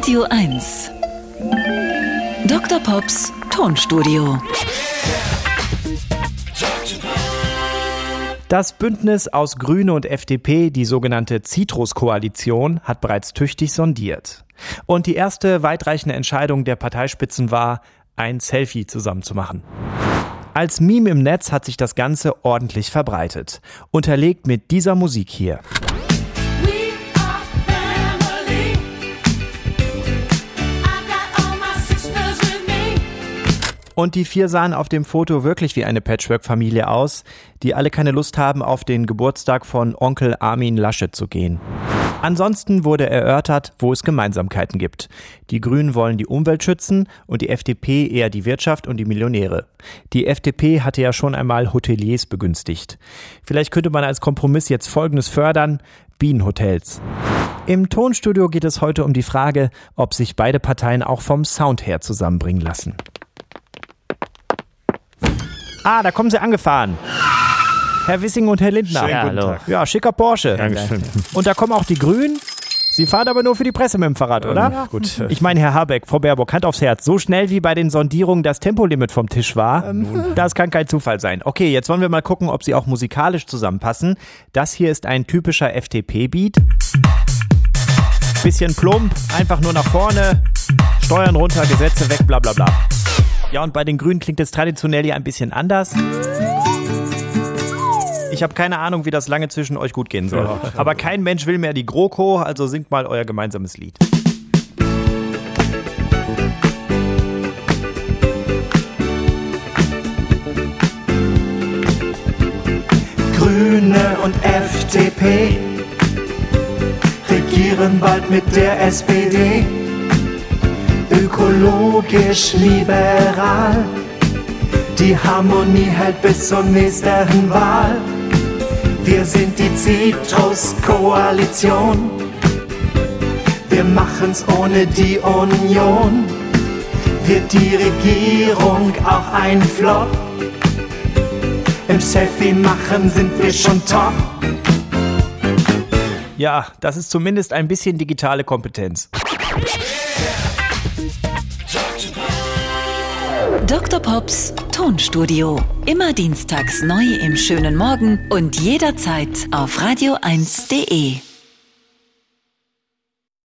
Radio 1. Dr. Pops Tonstudio. Das Bündnis aus Grüne und FDP, die sogenannte Citrus-Koalition, hat bereits tüchtig sondiert. Und die erste weitreichende Entscheidung der Parteispitzen war, ein Selfie zusammen zu machen. Als Meme im Netz hat sich das Ganze ordentlich verbreitet. Unterlegt mit dieser Musik hier. Und die vier sahen auf dem Foto wirklich wie eine Patchwork-Familie aus, die alle keine Lust haben, auf den Geburtstag von Onkel Armin Laschet zu gehen. Ansonsten wurde erörtert, wo es Gemeinsamkeiten gibt. Die Grünen wollen die Umwelt schützen und die FDP eher die Wirtschaft und die Millionäre. Die FDP hatte ja schon einmal Hoteliers begünstigt. Vielleicht könnte man als Kompromiss jetzt Folgendes fördern: Bienenhotels. Im Tonstudio geht es heute um die Frage, ob sich beide Parteien auch vom Sound her zusammenbringen lassen. Ah, da kommen sie angefahren. Herr Wissing und Herr Lindner. Ja, hallo. Ja, schicker Porsche. Dankeschön. Und da kommen auch die Grünen. Sie fahren aber nur für die Presse mit dem Fahrrad, oder? Ja, gut. Ich meine, Herr Habeck, Frau Baerbock, Hand aufs Herz. So schnell wie bei den Sondierungen das Tempolimit vom Tisch war, das kann kein Zufall sein. Okay, jetzt wollen wir mal gucken, ob sie auch musikalisch zusammenpassen. Das hier ist ein typischer FDP-Beat. Bisschen plump, einfach nur nach vorne. Steuern runter, Gesetze weg, bla bla bla. Ja, und bei den Grünen klingt es traditionell ja ein bisschen anders. Ich habe keine Ahnung, wie das lange zwischen euch gut gehen soll. Ja. Aber kein Mensch will mehr die GroKo, also singt mal euer gemeinsames Lied. Grüne und FDP regieren bald mit der SPD. Ökologisch liberal, die Harmonie hält bis zur nächsten Wahl. Wir sind die Citrus-Koalition, wir machen's ohne die Union. Wird die Regierung auch ein Flop? Im Selfie machen sind wir schon top. Ja, das ist zumindest ein bisschen digitale Kompetenz. Dr. Pops Tonstudio. Immer dienstags neu im schönen Morgen und jederzeit auf radio1.de.